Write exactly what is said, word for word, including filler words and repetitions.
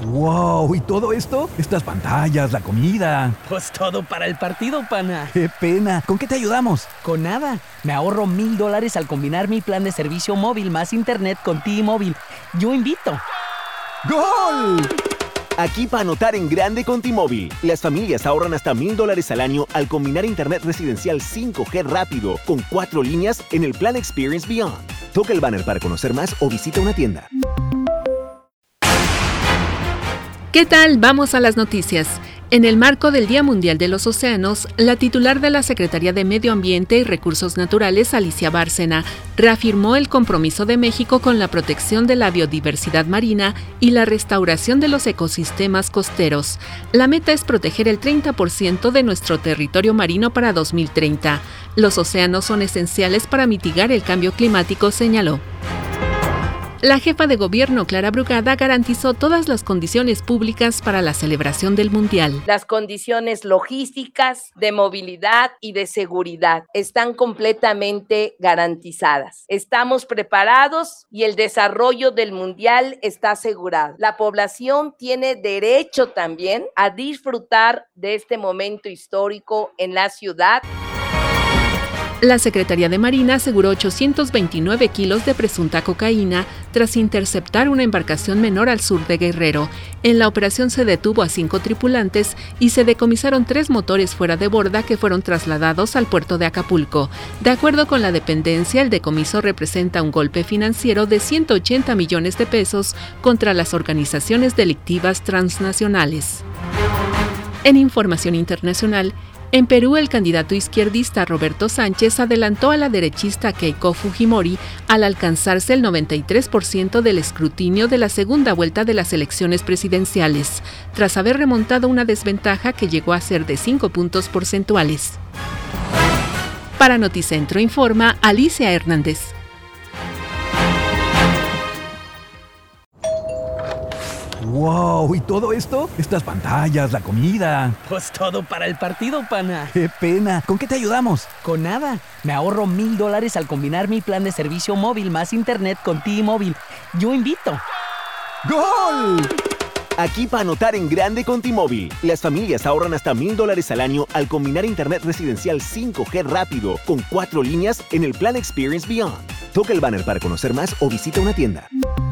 ¡Wow! ¿Y todo esto? Estas pantallas, la comida. Pues todo para el partido, pana. ¡Qué pena! ¿Con qué te ayudamos? Con nada. Me ahorro mil dólares al combinar mi plan de servicio móvil más internet con T-Mobile. Yo invito. ¡Gol! Aquí para anotar en grande con T-Mobile. Las familias ahorran hasta mil dólares al año al combinar internet residencial cinco G rápido con cuatro líneas en el plan Experience Beyond. Toca el banner para conocer más o visita una tienda. ¿Qué tal? Vamos a las noticias. En el marco del Día Mundial de los Océanos, la titular de la Secretaría de Medio Ambiente y Recursos Naturales, Alicia Bárcena, reafirmó el compromiso de México con la protección de la biodiversidad marina y la restauración de los ecosistemas costeros. La meta es proteger el treinta por ciento de nuestro territorio marino para dos mil treinta. Los océanos son esenciales para mitigar el cambio climático, señaló. La jefa de gobierno, Clara Brugada, garantizó todas las condiciones públicas para la celebración del Mundial. Las condiciones logísticas, de movilidad y de seguridad están completamente garantizadas. Estamos preparados y el desarrollo del Mundial está asegurado. La población tiene derecho también a disfrutar de este momento histórico en la ciudad. La Secretaría de Marina aseguró ochocientos veintinueve kilos de presunta cocaína tras interceptar una embarcación menor al sur de Guerrero. En la operación se detuvo a cinco tripulantes y se decomisaron tres motores fuera de borda que fueron trasladados al puerto de Acapulco. De acuerdo con la dependencia, el decomiso representa un golpe financiero de ciento ochenta millones de pesos contra las organizaciones delictivas transnacionales. En información internacional, en Perú, el candidato izquierdista Roberto Sánchez adelantó a la derechista Keiko Fujimori al alcanzarse el noventa y tres por ciento del escrutinio de la segunda vuelta de las elecciones presidenciales, tras haber remontado una desventaja que llegó a ser de cinco puntos porcentuales. Para Noticentro informa Alicia Hernández. ¡Wow! ¿Y todo esto? Estas pantallas, la comida. Pues todo para el partido, pana. ¡Qué pena! ¿Con qué te ayudamos? Con nada. Me ahorro mil dólares al combinar mi plan de servicio móvil más internet con T-Mobile. Yo invito. ¡Gol! Aquí para anotar en grande con T-Mobile. Las familias ahorran hasta mil dólares al año al combinar internet residencial cinco G rápido con cuatro líneas en el plan Experience Beyond. Toca el banner para conocer más o visita una tienda.